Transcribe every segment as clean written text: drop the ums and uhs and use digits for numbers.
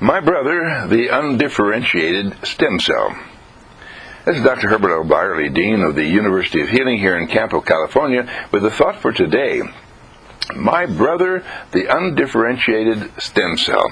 My brother, the undifferentiated stem cell. This is Dr. Herbert L. Byerly, Dean of the University of Healing here in Campo, California, with a thought for today. My brother, the undifferentiated stem cell.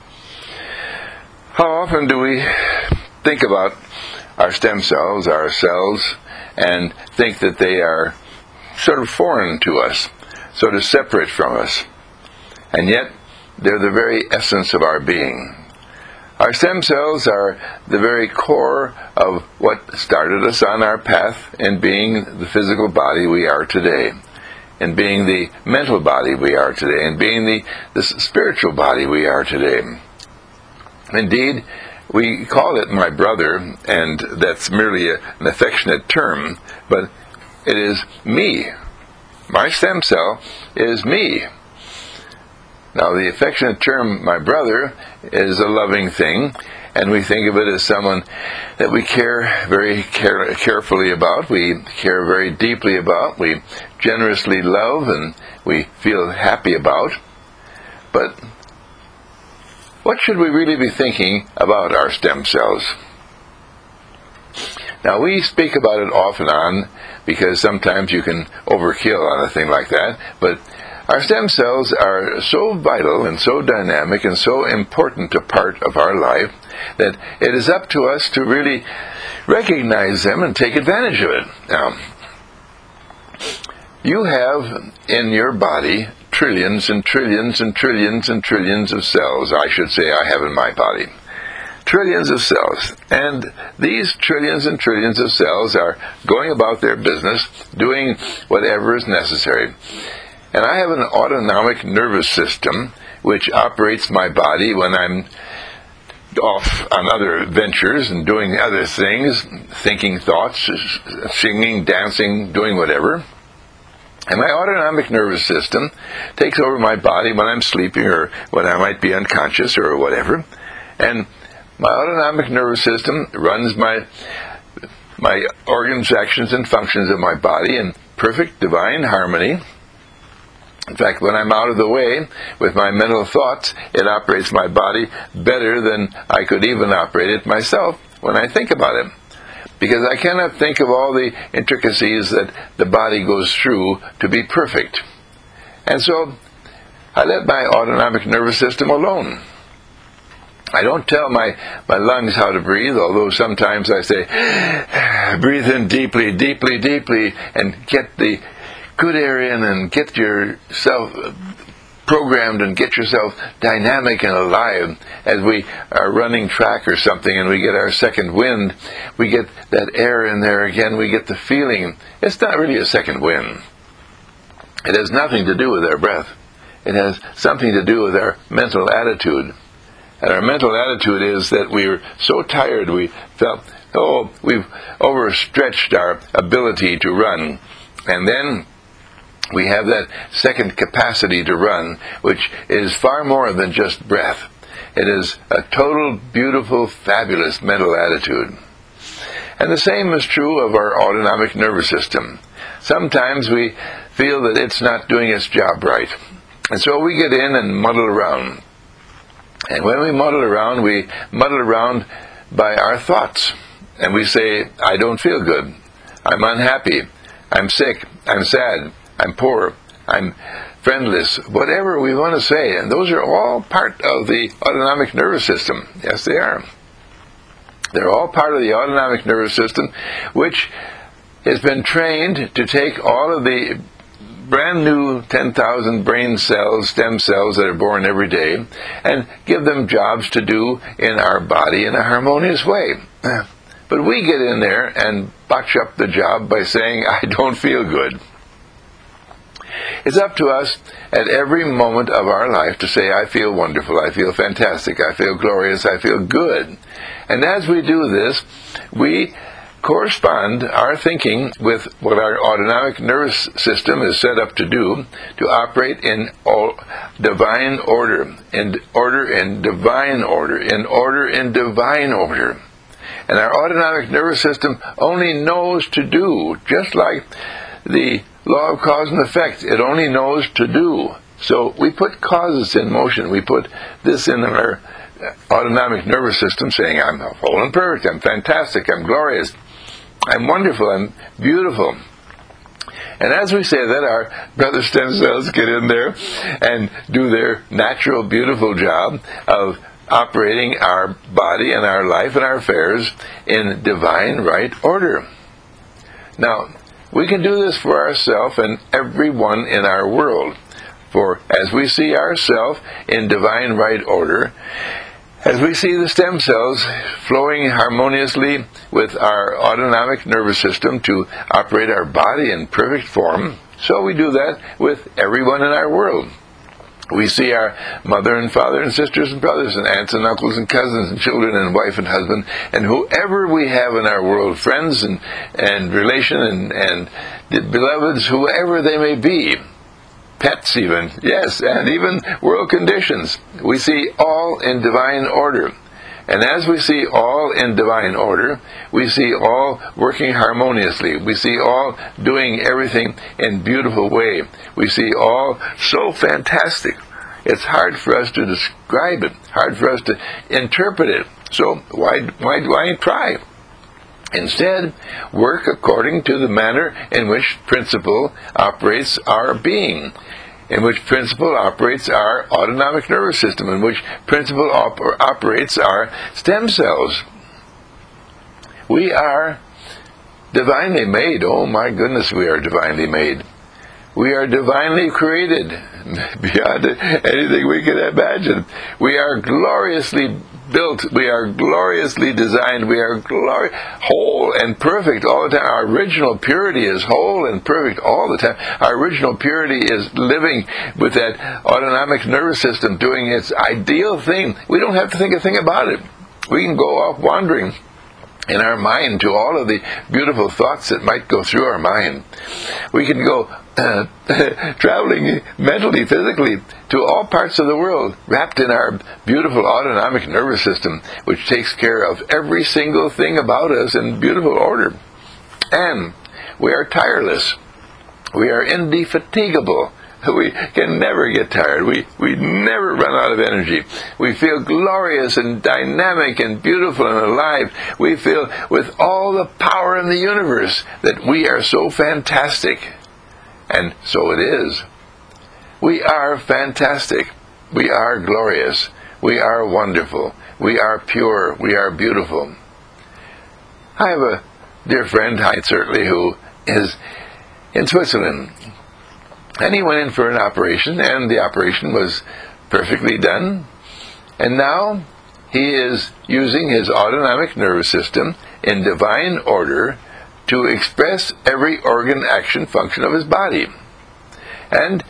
How often do we think about our stem cells, our cells, and think that they are sort of foreign to us, sort of separate from us? And yet, they're the very essence of our being. Our stem cells are the very core of what started us on our path in being the physical body we are today, in being the mental body we are today, in being the spiritual body we are today. Indeed, we call it my brother, and that's merely an affectionate term, but it is me. My stem cell is me. Now, the affectionate term, my brother, is a loving thing, and we think of it as someone that we care very carefully about, we care very deeply about, we generously love, and we feel happy about. But what should we really be thinking about our stem cells? Now, we speak about it off and on, because sometimes you can overkill on a thing like that, but our stem cells are so vital and so dynamic and so important a part of our life that it is up to us to really recognize them and take advantage of it. Now, you have in your body trillions and trillions and trillions and trillions of cells. I should say I have in my body. Trillions of cells. And these trillions and trillions of cells are going about their business, doing whatever is necessary. And I have an autonomic nervous system which operates my body when I'm off on other ventures and doing other things, thinking thoughts, singing, dancing, doing whatever. And my autonomic nervous system takes over my body when I'm sleeping or when I might be unconscious or whatever. And my autonomic nervous system runs my organs, actions, and functions of my body in perfect divine harmony. In fact, when I'm out of the way with my mental thoughts, it operates my body better than I could even operate it myself when I think about it. Because I cannot think of all the intricacies that the body goes through to be perfect. And so, I let my autonomic nervous system alone. I don't tell my lungs how to breathe, although sometimes I say, breathe in deeply, deeply, deeply, and get the good air in and get yourself programmed and get yourself dynamic and alive. As we are running track or something and we get our second wind, we get that air in there again, we get the feeling. It's not really a second wind. It has nothing to do with our breath. It has something to do with our mental attitude. And our mental attitude is that we're so tired, we felt, we've overstretched our ability to run. And then we have that second capacity to run, which is far more than just breath. It is a total, beautiful, fabulous mental attitude. And the same is true of our autonomic nervous system. Sometimes we feel that it's not doing its job right. And so we get in and muddle around. And when we muddle around by our thoughts. And we say, I don't feel good. I'm unhappy. I'm sick. I'm sad. I'm poor, I'm friendless, whatever we want to say. And those are all part of the autonomic nervous system. Yes, they are. They're all part of the autonomic nervous system, which has been trained to take all of the brand new 10,000 brain cells, stem cells that are born every day, and give them jobs to do in our body in a harmonious way. But we get in there and botch up the job by saying, I don't feel good. It's up to us at every moment of our life to say, I feel wonderful, I feel fantastic, I feel glorious, I feel good. And as we do this, we correspond our thinking with what our autonomic nervous system is set up to do, to operate in divine order, in order in divine order, in order in divine order. And our autonomic nervous system only knows to do, just like the law of cause and effect. It only knows to do. So we put causes in motion. We put this in our autonomic nervous system saying, I'm whole and perfect, I'm fantastic, I'm glorious, I'm wonderful, I'm beautiful. And as we say that, our brother stem cells get in there and do their natural, beautiful job of operating our body and our life and our affairs in divine right order. Now, we can do this for ourselves and everyone in our world. For as we see ourselves in divine right order, as we see the stem cells flowing harmoniously with our autonomic nervous system to operate our body in perfect form, so we do that with everyone in our world. We see our mother and father and sisters and brothers and aunts and uncles and cousins and children and wife and husband and whoever we have in our world, friends and relation and beloveds, whoever they may be, pets even, yes, and even world conditions. We see all in divine order. And as we see all in divine order, we see all working harmoniously. We see all doing everything in beautiful way. We see all so fantastic. It's hard for us to describe it, hard for us to interpret it. So why try? Instead, work according to the manner in which principle operates our being, in which principle operates our autonomic nervous system, in which principle operates our stem cells. We are divinely made. Oh my goodness, we are divinely made. We are divinely created beyond anything we can imagine. We are gloriously built. We are gloriously designed. We are whole and perfect all the time. Our original purity is whole and perfect all the time. Our original purity is living with that autonomic nervous system doing its ideal thing. We don't have to think a thing about it. We can go off wandering in our mind to all of the beautiful thoughts that might go through our mind. We can go traveling mentally, physically, to all parts of the world, wrapped in our beautiful autonomic nervous system, which takes care of every single thing about us in beautiful order. And we are tireless. We are indefatigable. We can never get tired. We never run out of energy. We feel glorious and dynamic and beautiful and alive. We feel with all the power in the universe that we are so fantastic. And so it is. We are fantastic. We are glorious. We are wonderful. We are pure. We are beautiful. I have a dear friend, Heinz Ertley, who is in Switzerland. And he went in for an operation, and the operation was perfectly done. And now he is using his autonomic nervous system in divine order to express every organ, action, function of his body. And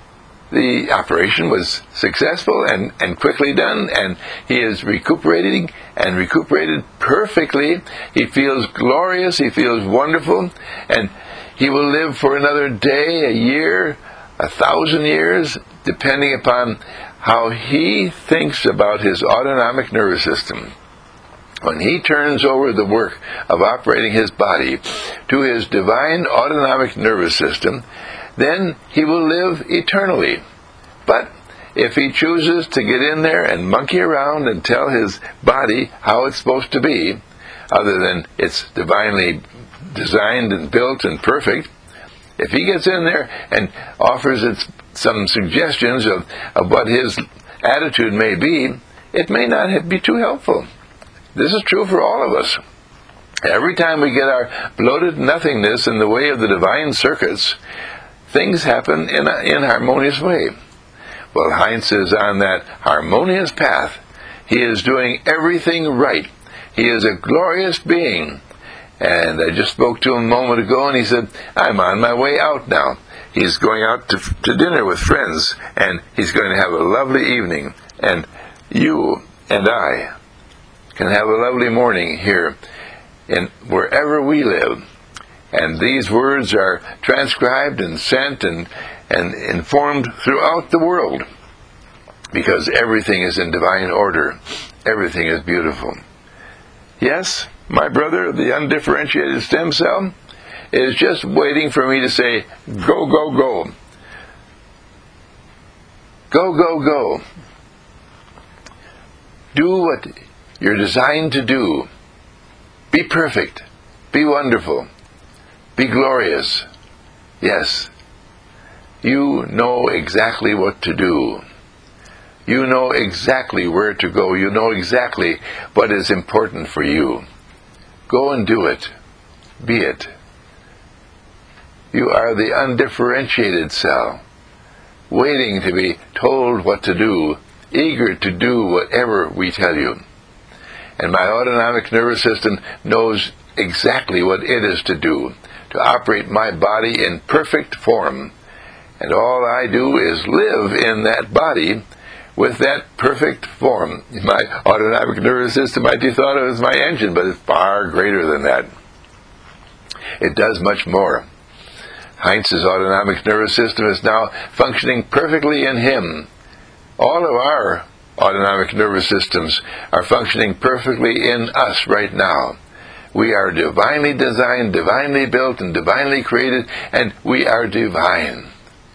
the operation was successful and quickly done, and he is recuperating and recuperated perfectly. He feels glorious, he feels wonderful, and he will live for another day, a year, 1,000 years, depending upon how he thinks about his autonomic nervous system. When he turns over the work of operating his body to his divine autonomic nervous system, then he will live eternally. But if he chooses to get in there and monkey around and tell his body how it's supposed to be, other than it's divinely designed and built and perfect, if he gets in there and offers it some suggestions of what his attitude may be, it may not be too helpful. This is true for all of us. Every time we get our bloated nothingness in the way of the divine circuits, things happen in a harmonious way. Well, Heinz is on that harmonious path. He is doing everything right. He is a glorious being. And I just spoke to him a moment ago, and he said, I'm on my way out now. He's going out to dinner with friends, and he's going to have a lovely evening. And you and I can have a lovely morning here in wherever we live. And these words are transcribed and sent and informed throughout the world, because everything is in divine order. Everything is beautiful. Yes, my brother, the undifferentiated stem cell, is just waiting for me to say, go, go, go. Go, go, go. Do what you're designed to do. Be perfect. Be wonderful. Be glorious. Yes. You know exactly what to do. You know exactly where to go. You know exactly what is important for you. Go and do it. Be it. You are the undifferentiated cell, waiting to be told what to do, eager to do whatever we tell you. And my autonomic nervous system knows exactly what it is to do, to operate my body in perfect form. And all I do is live in that body with that perfect form. My autonomic nervous system might be thought of as my engine, but it's far greater than that. It does much more. Heinz's autonomic nervous system is now functioning perfectly in him. All of our autonomic nervous systems are functioning perfectly in us right now. We are divinely designed, divinely built, and divinely created, and we are divine.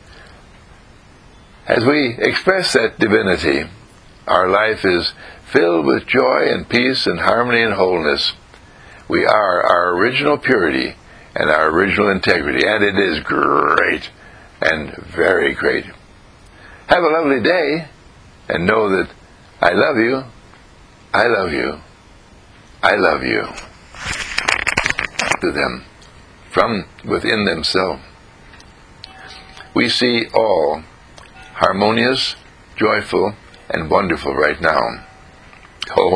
As we express that divinity, our life is filled with joy and peace and harmony and wholeness. We are our original purity and our original integrity, and it is great and very great. Have a lovely day, and know that I love you, I love you, I love you. To them, from within themselves. We see all harmonious, joyful, and wonderful right now. Oh,